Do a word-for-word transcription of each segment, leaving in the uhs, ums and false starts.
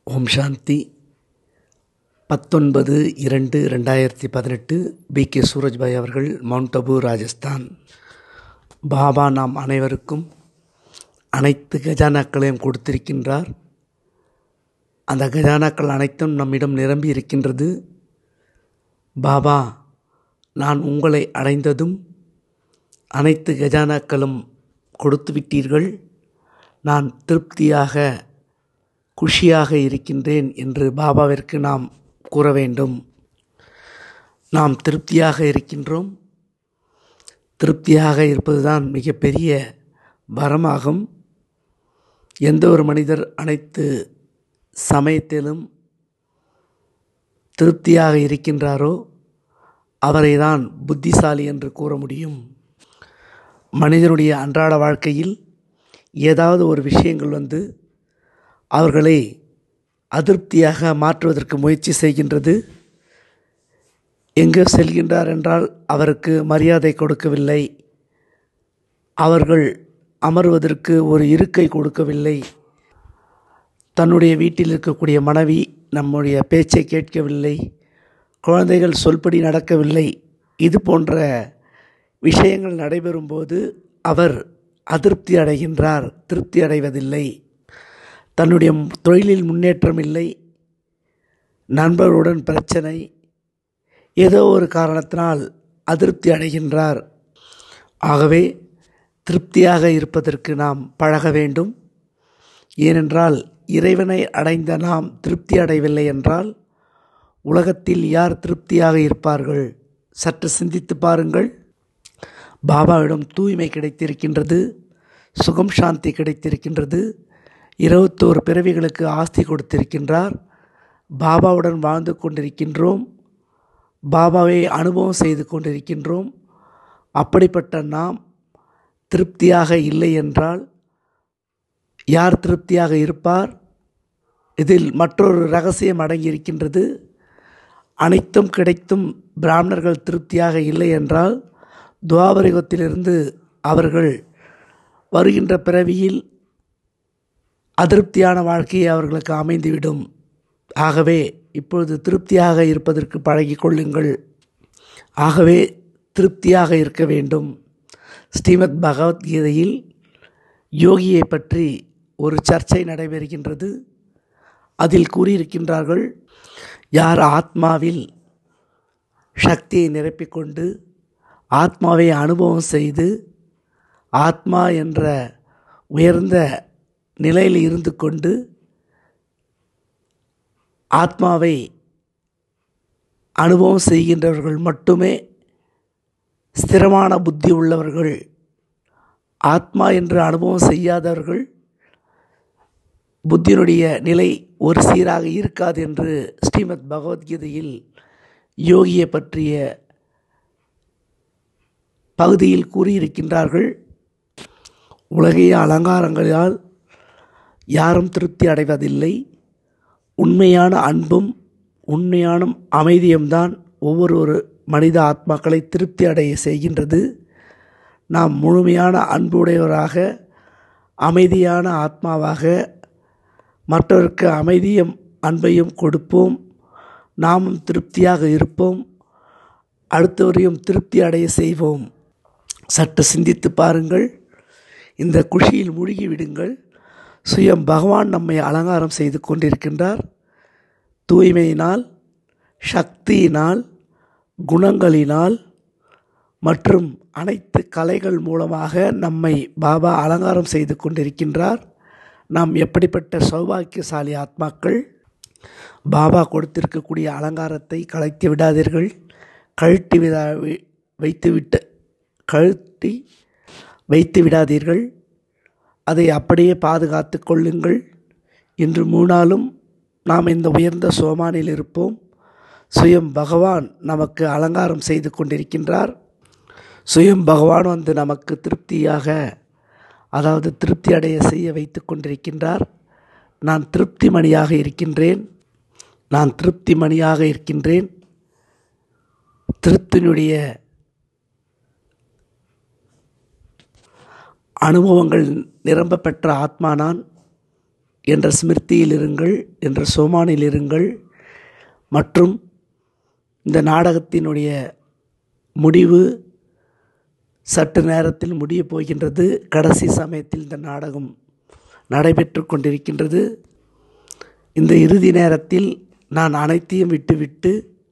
ஓம் சாந்தி. பத்தொன்பது இரண்டு ரெண்டாயிரத்தி பதினெட்டு பி கே சூரஜ்பாய் அவர்கள், மவுண்ட் அபு, ராஜஸ்தான். பாபா நாம் அனைவருக்கும் அனைத்து கஜானாக்களையும் கொடுத்திருக்கின்றார். அந்த கஜானாக்கள் அனைத்தும் நம்மிடம் நிரம்பி இருக்கின்றது. பாபா, நான் உங்களை அடைந்ததும் அனைத்து கஜானாக்களும் கொடுத்து விட்டீர்கள், நான் திருப்தியாக குஷியாக இருக்கின்றேன் என்று பாபாவிற்கு நாம் கூற வேண்டும். நாம் திருப்தியாக இருக்கின்றோம். திருப்தியாக இருப்பதுதான் மிகப்பெரிய வரமாகும். எந்த ஒரு மனிதர் அனைத்து சமயத்திலும் திருப்தியாக இருக்கின்றாரோ அவரை தான் புத்திசாலி என்று கூற முடியும். மனிதனுடைய அன்றாட வாழ்க்கையில் ஏதாவது ஒரு விஷயங்கள் வந்து அவர்களை அதிருப்தியாக மாற்றுவதற்கு முயற்சி செய்கின்றது. எங்கே செல்கின்றார் என்றால் அவருக்கு மரியாதை கொடுக்கவில்லை, அவர்கள் அமர்வதற்கு ஒரு இருக்கை கொடுக்கவில்லை, தன்னுடைய வீட்டில் இருக்கக்கூடிய மனைவி நம்முடைய பேச்சை கேட்கவில்லை, குழந்தைகள் சொல்படி நடக்கவில்லை. இது போன்ற விஷயங்கள் நடைபெறும்போது அவர் அதிருப்தி அடைகின்றார், திருப்தி அடைவதில்லை. தன்னுடைய தொழிலில் முன்னேற்றம் இல்லை, நண்பர்களுடன் பிரச்சனை, ஏதோ ஒரு காரணத்தினால் அதிருப்தி அடைகின்றார். ஆகவே திருப்தியாக இருப்பதற்கு நாம் பழக வேண்டும். ஏனென்றால் இறைவனை அடைந்த நாம் திருப்தி அடையவில்லை என்றால் உலகத்தில் யார் திருப்தியாக இருப்பார்கள்? சற்று சிந்தித்து பாருங்கள். பாபாவிடம் தூய்மை கிடைத்திருக்கின்றது, சுகம் சாந்தி கிடைத்திருக்கின்றது, இருபத்தோரு பிறவிகளுக்கு ஆஸ்தி கொடுத்திருக்கின்றார். பாபாவுடன் வாழ்ந்து கொண்டிருக்கின்றோம், பாபாவை அனுபவம் செய்து கொண்டிருக்கின்றோம். அப்படிப்பட்ட நாம் திருப்தியாக இல்லை என்றால் யார் திருப்தியாக இருப்பார்? இதில் மற்றொரு ரகசியம் அடங்கியிருக்கின்றது. அனைத்தும் கிடைத்தும் பிராமணர்கள் திருப்தியாக இல்லை என்றால் துவாபரயுகத்திலிருந்து அவர்கள் வருகின்ற பிறவியில் அதிருப்தியான வாழ்க்கையை அவர்களுக்கு அமைந்துவிடும். ஆகவே இப்பொழுது திருப்தியாக இருப்பதற்கு பழகிக் கொள்ளுங்கள். ஆகவே திருப்தியாக இருக்க வேண்டும். ஸ்ரீமத் பகவத்கீதையில் யோகியை பற்றி ஒரு சர்ச்சை நடைபெறுகின்றது. அதில் கூறியிருக்கின்றார்கள், யார் ஆத்மாவில் சக்தியை நிரப்பிக்கொண்டு ஆத்மாவை அனுபவம் செய்து ஆத்மா என்ற உயர்ந்த நிலையில் இருந்து கொண்டு ஆத்மாவை அனுபவம் செய்கின்றவர்கள் மட்டுமே ஸ்திரமான புத்தி உள்ளவர்கள். ஆத்மா என்று அனுபவம் செய்யாதவர்கள் புத்தியினுடைய நிலை ஒரு சீராக இருக்காது என்று ஸ்ரீமத் பகவத்கீதையில் யோகியை பற்றிய பகுதியில் கூறியிருக்கின்றார்கள். உலகிய அலங்காரங்களால் யாரும் திருப்தி அடைவதில்லை. உண்மையான அன்பும் உண்மையான அமைதியும்தான் ஒவ்வொரு ஒரு மனித ஆத்மாக்களை திருப்தி அடைய செய்கின்றது. நாம் முழுமையான அன்புடையவராக, அமைதியான ஆத்மாவாக மற்றவருக்கு அமைதியும் அன்பையும் கொடுப்போம். நாமும் திருப்தியாக இருப்போம், அடுத்தவரையும் திருப்தி அடைய செய்வோம். சற்று சிந்தித்து பாருங்கள். இந்த குஷியில் மூழ்கி விடுங்கள். சுயம் பகவான் நம்மை அலங்காரம் செய்து கொண்டிருக்கின்றார். தூய்மையினால், சக்தியினால், குணங்களினால் மற்றும் அனைத்து கலைகள் மூலமாக நம்மை பாபா அலங்காரம் செய்து கொண்டிருக்கின்றார். நாம் எப்படிப்பட்ட சௌபாக்கியசாலி ஆத்மாக்கள்! பாபா கொடுத்திருக்கக்கூடிய அலங்காரத்தை கலைத்து விடாதீர்கள். கழட்டி விடா வைத்துவிட்டு கழட்டி வைத்து விடாதீர்கள். அதை அப்படியே பாதுகாத்து கொள்ளுங்கள். இன்று மூணாலும் நாம் இந்த உயர்ந்த சோமானில் இருப்போம். சுயம் பகவான் நமக்கு அலங்காரம் செய்து கொண்டிருக்கின்றார். சுயம் பகவான் வந்து நமக்கு திருப்தியாக, அதாவது திருப்தி அடைய செய்ய வைத்து கொண்டிருக்கின்றார். நான் திருப்தி மணியாக இருக்கின்றேன், நான் திருப்தி மணியாக இருக்கின்றேன். திருப்தியினுடைய அனுபவங்கள் நிரம்ப பெற்ற ஆத்மா நான். என்ற ஸ்மிருதியில் இருங்கள், என்ற சோமானில் இருங்கள். மற்றும் இந்த நாடகத்தினுடைய முடிவு சற்று நேரத்தில் முடியப் போகின்றது. கடைசி சமயத்தில் இந்த நாடகம் நடைபெற்று கொண்டிருக்கின்றது. இந்த இறுதி நேரத்தில் நான் அனைத்தையும் விட்டுவிட்டு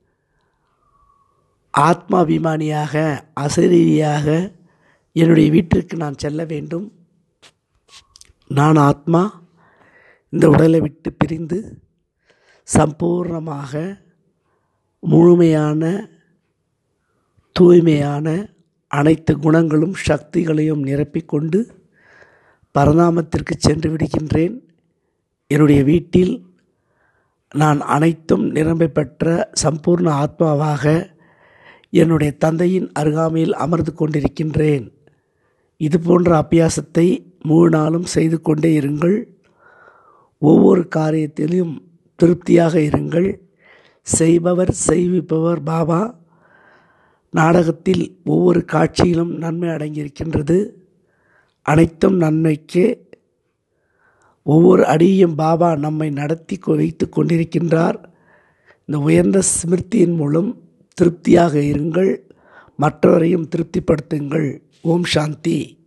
ஆத்மாபிமானியாக, அசரீரியாக என்னுடைய வீட்டிற்கு நான் செல்ல வேண்டும். நான் ஆத்மா இந்த உடலை விட்டு பிரிந்து சம்பூர்ணமாக முழுமையான தூய்மையான அனைத்து குணங்களும் சக்திகளையும் நிரப்பிக்கொண்டு பரந்தாமத்திற்கு சென்று விடுகின்றேன். என்னுடைய வீட்டில் நான் அனைத்தும் நிரம்ப பெற்ற சம்பூர்ண ஆத்மாவாக என்னுடைய தந்தையின் அருகாமையில் அமர்ந்து கொண்டிருக்கின்றேன். இது போன்ற அபியாசத்தை முழு நாளும் செய்து கொண்டே இருங்கள். ஒவ்வொரு காரியத்திலும் திருப்தியாக இருங்கள். செய்பவர் செய்விப்பவர் பாபா. நாடகத்தில் ஒவ்வொரு காட்சியிலும் நன்மை அடங்கியிருக்கின்றது. அனைத்தும் நன்மைக்கே. ஒவ்வொரு அடியையும் பாபா நம்மை நடத்தி வைத்து கொண்டிருக்கின்றார். இந்த உயர்ந்த ஸ்மிருதியின் மூலம் திருப்தியாக இருங்கள். மற்றவரையும் திருப்திப்படுத்துங்கள். ஓம் சாந்தி.